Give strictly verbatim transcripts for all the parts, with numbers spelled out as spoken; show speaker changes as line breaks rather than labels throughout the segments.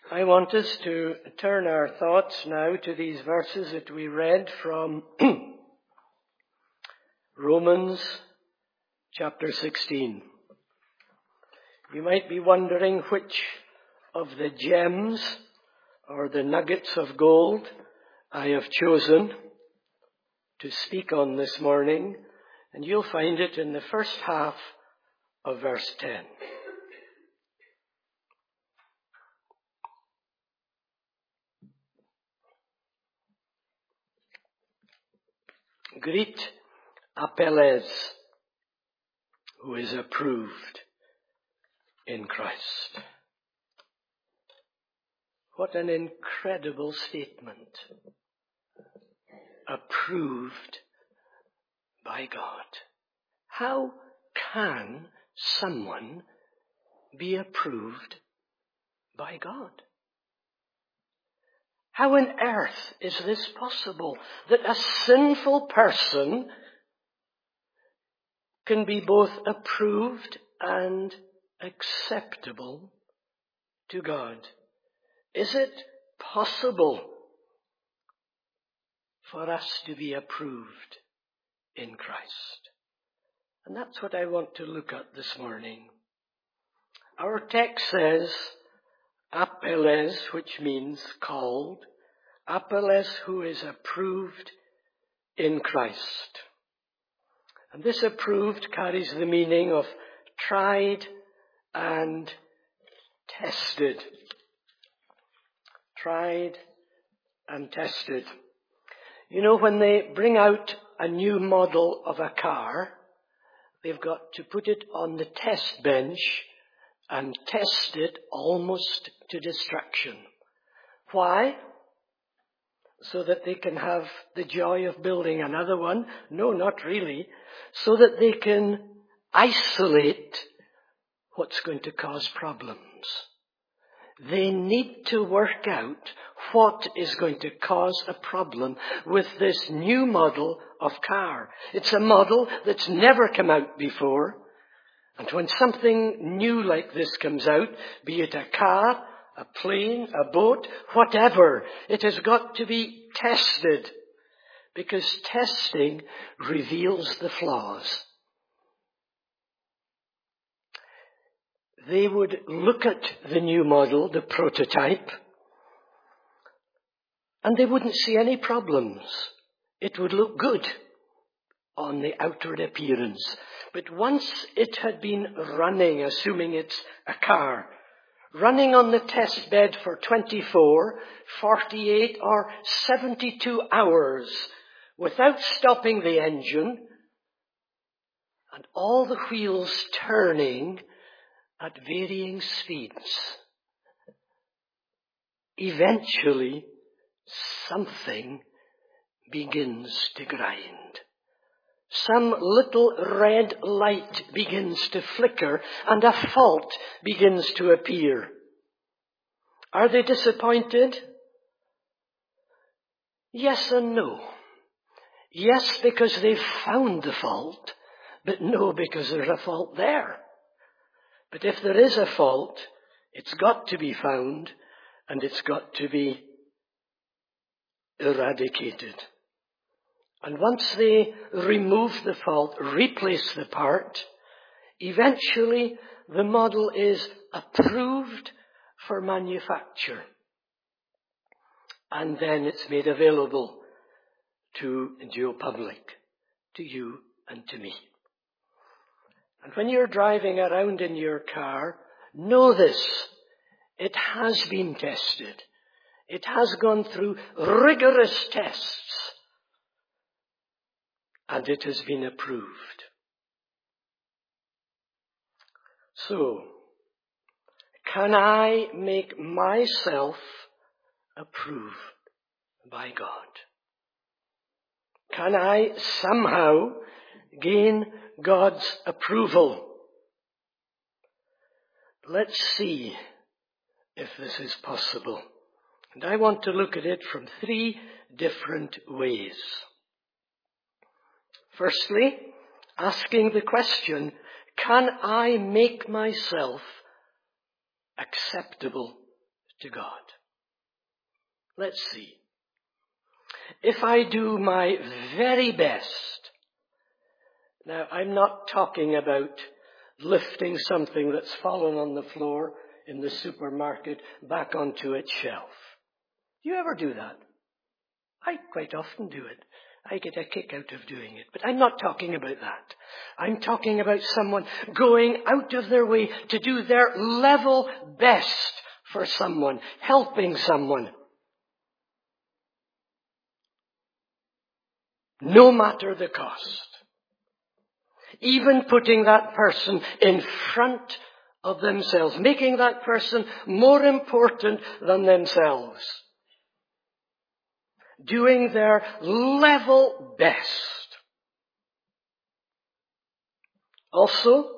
I want us to turn our thoughts now to these verses that we read from Romans chapter sixteen. You might be wondering which of the gems or the nuggets of gold I have chosen to speak on this morning, and you'll find it in the first half of verse ten. Greet Apelles, who is approved in Christ. What an incredible statement. Approved by God. How can someone be approved by God? How on earth is this possible, that a sinful person can be both approved and acceptable to God? Is it possible for us to be approved in Christ? And that's what I want to look at this morning. Our text says, Apelles, which means called. Apelles, who is approved in Christ. And this approved carries the meaning of tried and tested. Tried and tested. You know, when they bring out a new model of a car, they've got to put it on the test bench and test it almost to distraction. Why? So that they can have the joy of building another one? No, not really. So that they can isolate what's going to cause problems. They need to work out what is going to cause a problem with this new model of car. It's a model that's never come out before. And when something new like this comes out, be it a car, a plane, a boat, whatever, it has got to be tested. Because testing reveals the flaws. They would look at the new model, the prototype, and they wouldn't see any problems. It would look good on the outward appearance. But once it had been running, assuming it's a car, running on the test bed for twenty-four, forty-eight or seventy-two hours without stopping the engine, and all the wheels turning at varying speeds, eventually something begins to grind. Some little red light begins to flicker and a fault begins to appear. Are they disappointed? Yes and no. Yes, because they've found the fault, but no, because there's a fault there. But if there is a fault, it's got to be found and it's got to be eradicated. And once they remove the fault, replace the part, eventually the model is approved for manufacture. And then it's made available to the public, to you and to me. And when you're driving around in your car, know this, it has been tested. It has gone through rigorous tests. And it has been approved. So, can I make myself approved by God? Can I somehow gain God's approval? Let's see if this is possible. And I want to look at it from three different ways. Firstly, asking the question, can I make myself acceptable to God? Let's see. If I do my very best, now I'm not talking about lifting something that's fallen on the floor in the supermarket back onto its shelf. Do you ever do that? I quite often do it. I get a kick out of doing it. But I'm not talking about that. I'm talking about someone going out of their way to do their level best for someone, helping someone. No matter the cost. Even putting that person in front of themselves, making that person more important than themselves. Doing their level best. Also,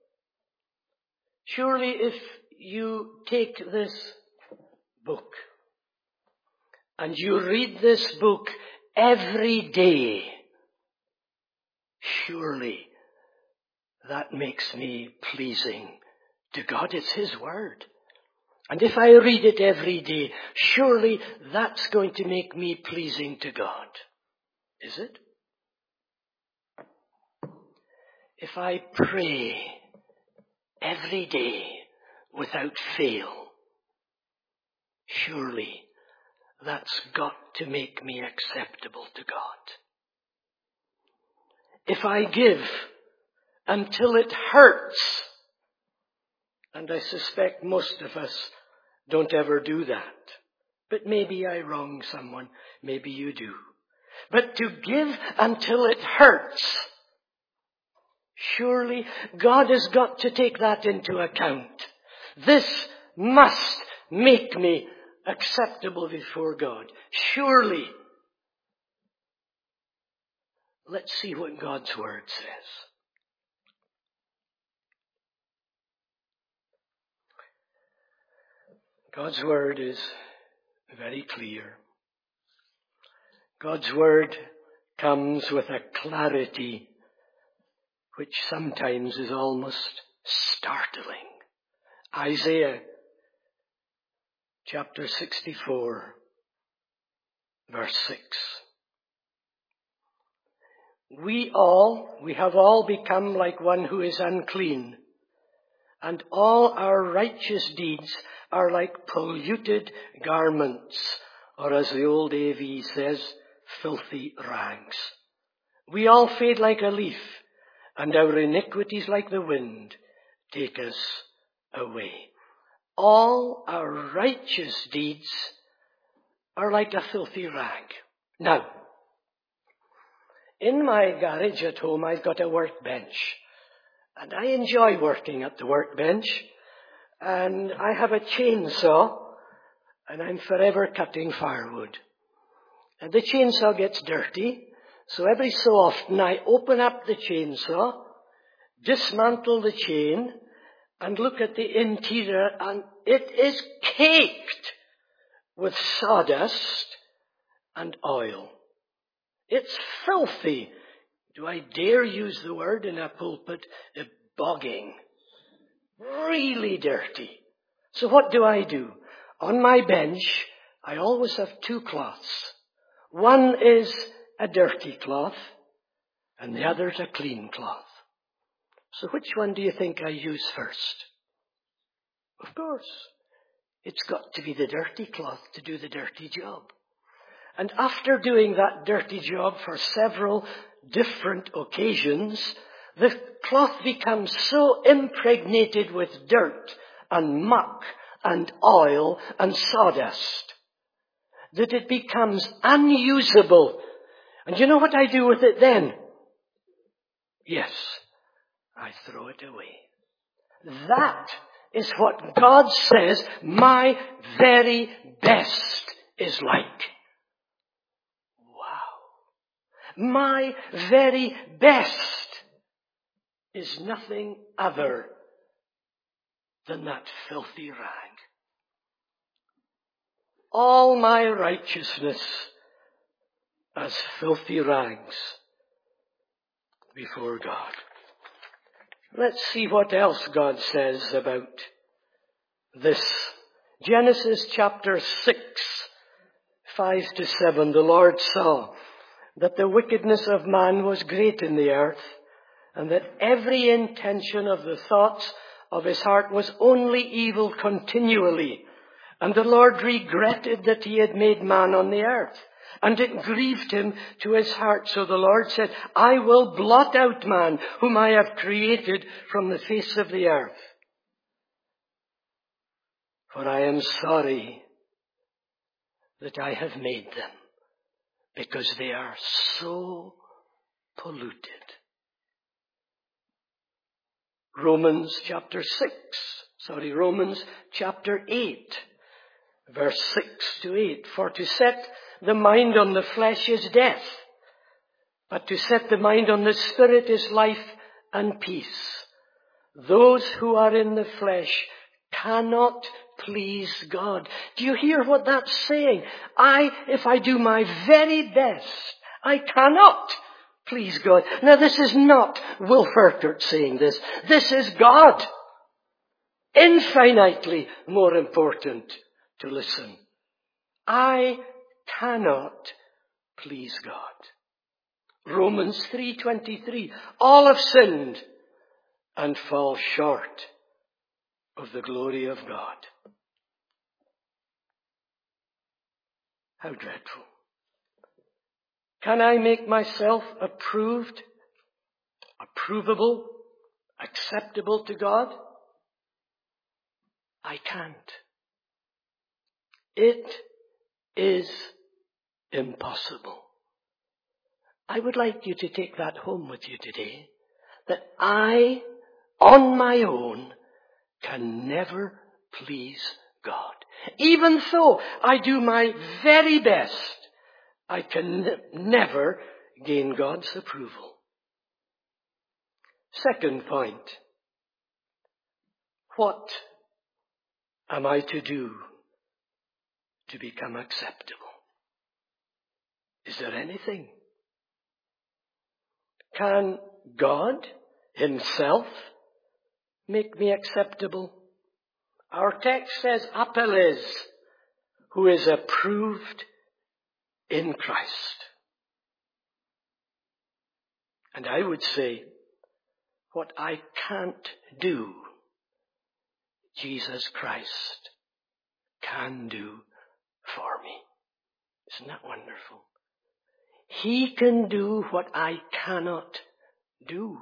surely if you take this book and you read this book every day, surely that makes me pleasing to God. It's His Word. And if I read it every day, surely that's going to make me pleasing to God. Is it? If I pray every day without fail, surely that's got to make me acceptable to God. If I give until it hurts, and I suspect most of us don't ever do that. But maybe I wrong someone. Maybe you do. But to give until it hurts, surely God has got to take that into account. This must make me acceptable before God. Surely. Let's see what God's Word says. God's Word is very clear. God's Word comes with a clarity which sometimes is almost startling. Isaiah chapter sixty-four, verse six. We all, we have all become like one who is unclean, and all our righteous deeds are like polluted garments, or as the old A V says, filthy rags. We all fade like a leaf, and our iniquities like the wind take us away. All our righteous deeds are like a filthy rag. Now, in my garage at home, I've got a workbench, and I enjoy working at the workbench. And I have a chainsaw, and I'm forever cutting firewood. And the chainsaw gets dirty, so every so often I open up the chainsaw, dismantle the chain, and look at the interior, and it is caked with sawdust and oil. It's filthy. Do I dare use the word in a pulpit? Bogging. Really dirty. So what do I do? On my bench, I always have two cloths. One is a dirty cloth, and the other is a clean cloth. So which one do you think I use first? Of course, it's got to be the dirty cloth to do the dirty job. And after doing that dirty job for several different occasions, the cloth becomes so impregnated with dirt and muck and oil and sawdust that it becomes unusable. And you know what I do with it then? Yes, I throw it away. That is what God says my very best is like. Wow. My very best is nothing other than that filthy rag. All my righteousness as filthy rags before God. Let's see what else God says about this Genesis chapter six, five to seven, the Lord saw that the wickedness of man was great in the earth, and that every intention of the thoughts of his heart was only evil continually. And the Lord regretted that he had made man on the earth, and it grieved him to his heart. So the Lord said, I will blot out man, whom I have created from the face of the earth. For I am sorry that I have made them, because they are so polluted. Romans chapter six, sorry, Romans chapter eight, verse six to eight. For to set the mind on the flesh is death, but to set the mind on the Spirit is life and peace. Those who are in the flesh cannot please God. Do you hear what that's saying? I, if I do my very best, I cannot please God. Now this is not Wilf Urquhart saying this. This is God. Infinitely more important to listen. I cannot please God. Romans three twenty-three. All have sinned and fall short of the glory of God. How dreadful. Can I make myself approved, approvable, acceptable to God? I can't. It is impossible. I would like you to take that home with you today, that I, on my own, can never please God. Even though I do my very best, I can n- never gain God's approval. Second point. What am I to do to become acceptable? Is there anything? Can God himself make me acceptable? Our text says, Apelles, who is approved in Christ. And I would say, what I can't do, Jesus Christ can do for me. Isn't that wonderful? He can do what I cannot do.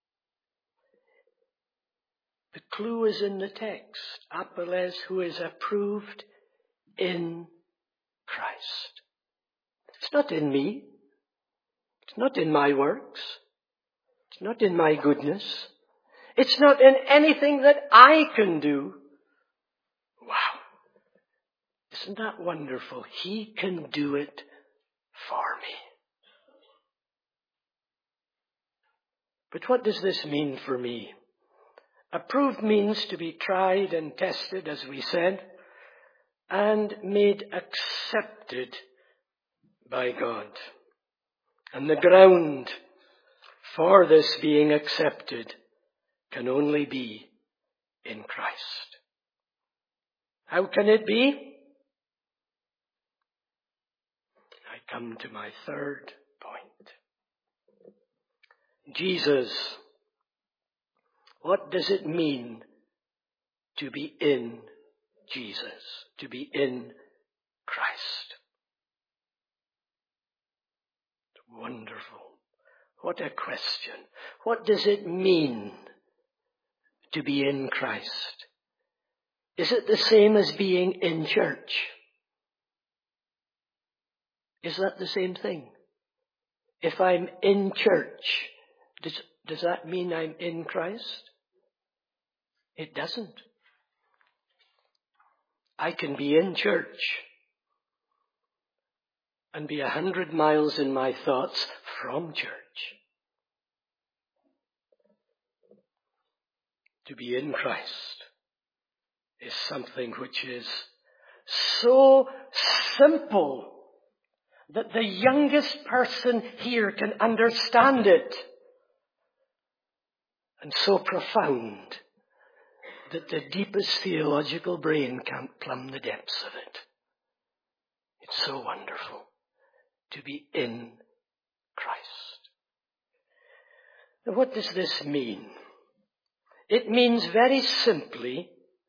The clue is in the text. Apelles, who is approved in Christ. It's not in me. It's not in my works. It's not in my goodness. It's not in anything that I can do. Wow. Isn't that wonderful? He can do it for me. But what does this mean for me? Approved means to be tried and tested, as we said, and made accepted by God. And the ground for this being accepted can only be in Christ. How can it be? I come to my third point. Jesus. What does it mean to be in Jesus, to be in Christ? Wonderful. What a question. What does it mean to be in Christ? Is it the same as being in church? Is that the same thing? If I'm in church, does, does that mean I'm in Christ? It doesn't. I can be in church and be a hundred miles in my thoughts from church. To be in Christ is something which is so simple that the youngest person here can understand it, and so profound that the deepest theological brain can't plumb the depths of it. It's so wonderful to be in Christ. Now, what does this mean? It means very simply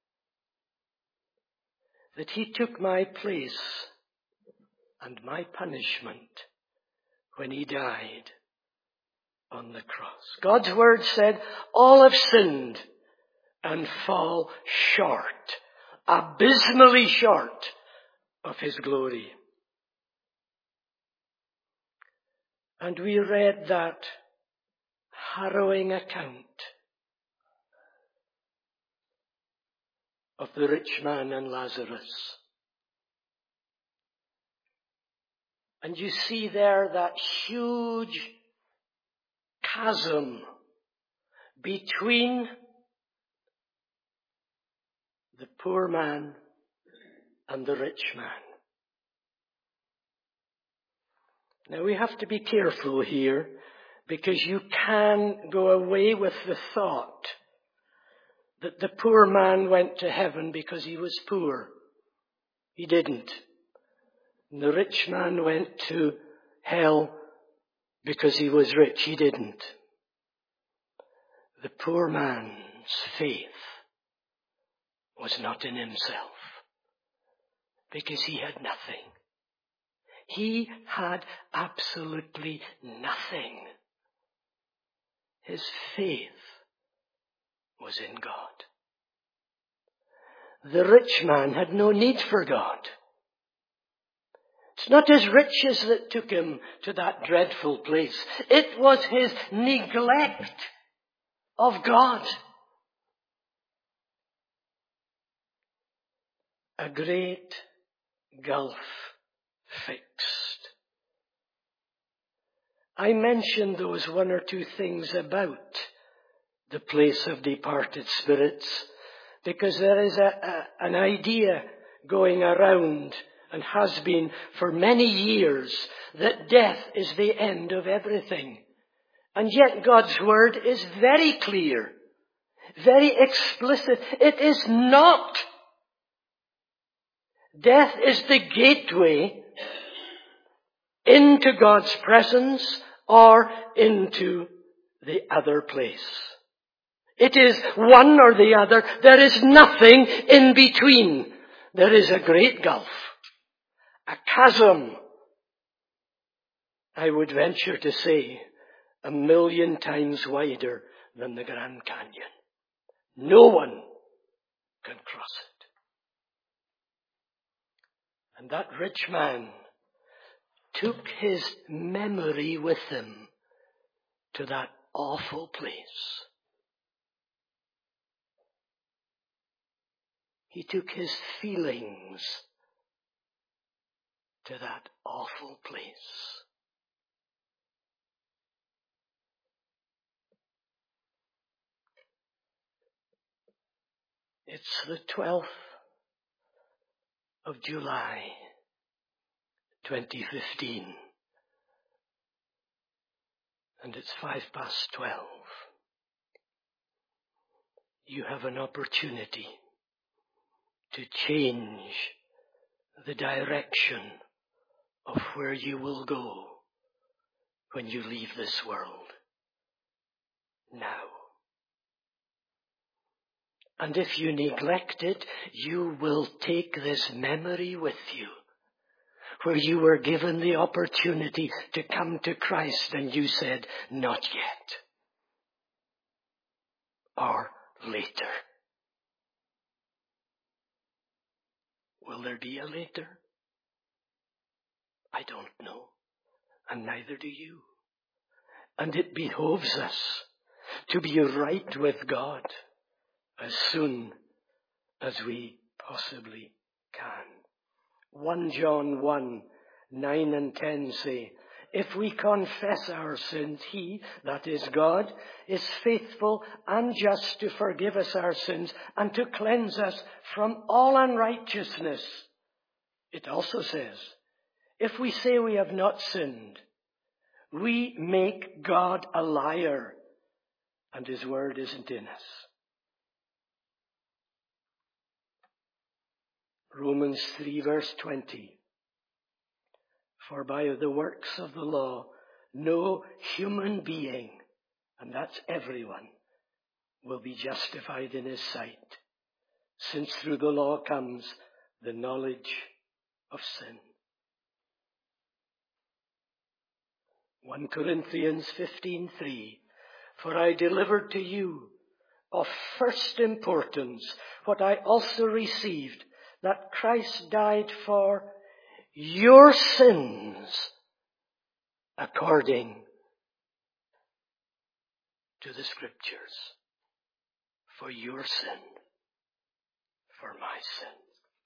that he took my place and my punishment when he died on the cross. God's word said, all have sinned and fall short, abysmally short of his glory. And we read that harrowing account of the rich man and Lazarus. And you see there that huge chasm between the poor man and the rich man. Now we have to be careful here, because you can go away with the thought that the poor man went to heaven because he was poor. He didn't. And the rich man went to hell because he was rich. He didn't. The poor man's faith was not in himself, because he had nothing. He had absolutely nothing. His faith was in God. The rich man had no need for God. It's not his riches that took him to that dreadful place. It was his neglect of God. A great gulf fixed. I mentioned those one or two things about the place of departed spirits because there is a, a, an idea going around, and has been for many years, that death is the end of everything. And yet God's word is very clear, very explicit. It is not. Death is the gateway into God's presence or into the other place. It is one or the other. There is nothing in between. There is a great gulf, a chasm, I would venture to say, a million times wider than the Grand Canyon. No one can cross it. And that rich man took his memory with him to that awful place. He took his feelings to that awful place. It's the twelfth of July, twenty fifteen. And it's five past twelve. You have an opportunity to change the direction of where you will go when you leave this world now. And if you neglect it, you will take this memory with you, where you were given the opportunity to come to Christ and you said, not yet, or later. Will there be a later? I don't know, and neither do you. And it behoves us to be right with God as soon as we possibly can. First John one, nine and ten say, if we confess our sins, He, that is God, is faithful and just to forgive us our sins and to cleanse us from all unrighteousness. It also says, if we say we have not sinned, we make God a liar, and His word isn't in us. Romans three verse twenty. For by the works of the law, no human being, and that's everyone, will be justified in his sight, since through the law comes the knowledge of sin. First Corinthians fifteen three. For I delivered to you of first importance what I also received, that Christ died for your sins according to the Scriptures. For your sin, for my sin.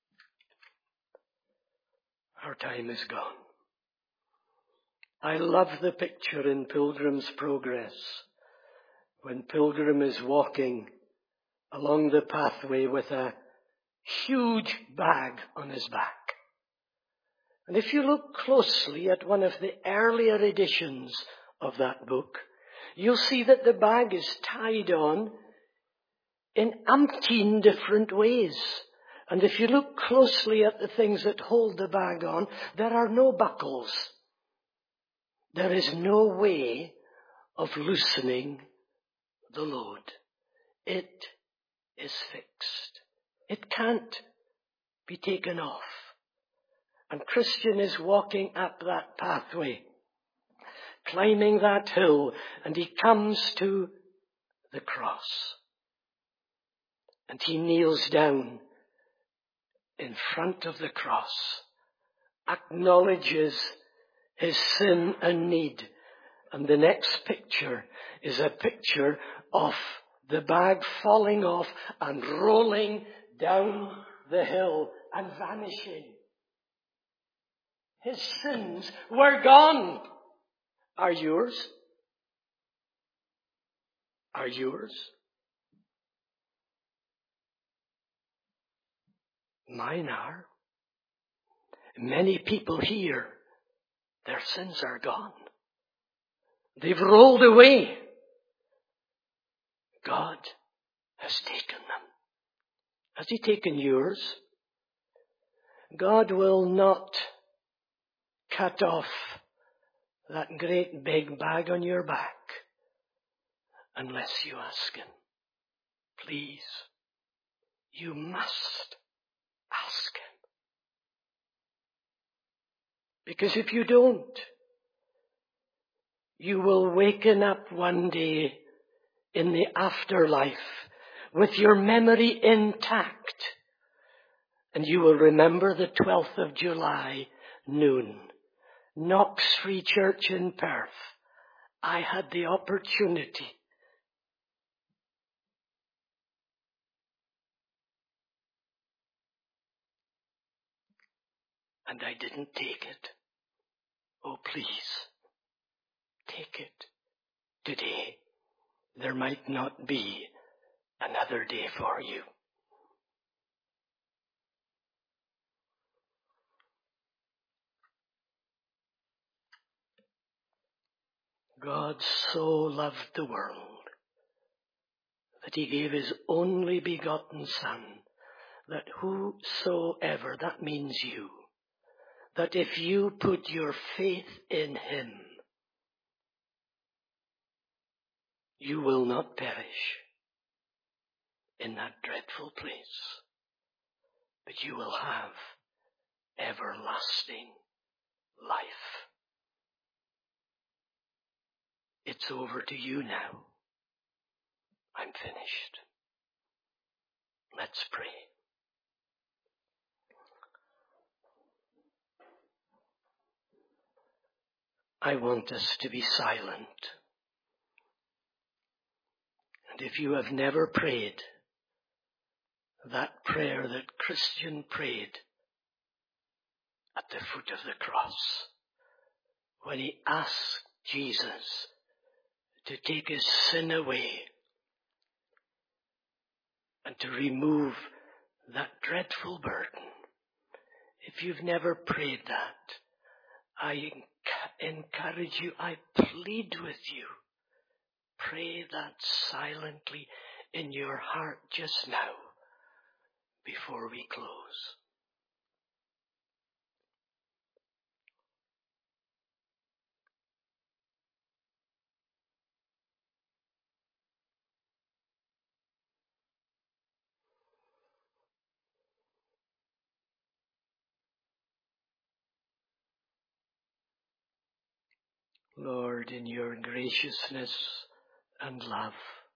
Our time is gone. I love the picture in Pilgrim's Progress when Pilgrim is walking along the pathway with a huge bag on his back. And if you look closely at one of the earlier editions of that book, you'll see that the bag is tied on in umpteen different ways. And if you look closely at the things that hold the bag on, there are no buckles. There is no way of loosening the load. It is fixed. It can't be taken off. And Christian is walking up that pathway, climbing that hill, and he comes to the cross. And he kneels down in front of the cross, acknowledges his sin and need. And the next picture is a picture of the bag falling off and rolling down the hill and vanishing. His sins were gone. Are yours? Are yours? Mine are. Many people here, their sins are gone. They've rolled away. God has taken them. Has He taken yours? God will not cut off that great big bag on your back unless you ask Him. Please, you must ask Him. Because if you don't, you will waken up one day in the afterlife with your memory intact. And you will remember the twelfth of July, noon, Knox Free Church in Perth. I had the opportunity and I didn't take it. Oh, please, take it today. There might not be another day for you. God so loved the world that He gave His only begotten Son, that whosoever, that means you, that if you put your faith in Him, you will not perish in that dreadful place, but you will have everlasting life. It's over to you now. I'm finished. Let's pray. I want us to be silent. And if you have never prayed that prayer that Christian prayed at the foot of the cross, when he asked Jesus to take his sin away and to remove that dreadful burden, if you've never prayed that, I encourage you, I plead with you, pray that silently in your heart just now before we close. Lord, in your graciousness and love,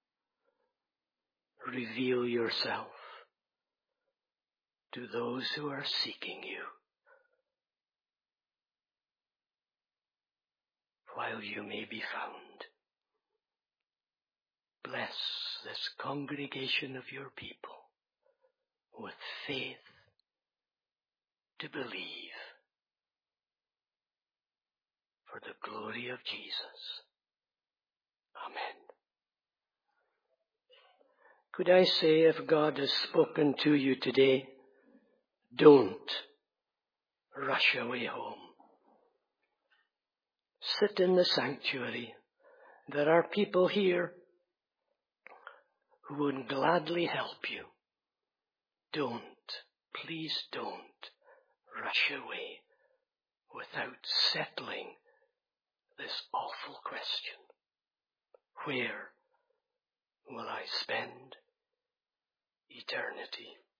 reveal yourself to those who are seeking you, while you may be found. Bless this congregation of your people with faith to believe for the glory of Jesus. Amen. Could I say, if God has spoken to you today, don't rush away home. Sit in the sanctuary. There are people here who would gladly help you. Don't, please don't rush away without settling this awful question. Where will I spend eternity?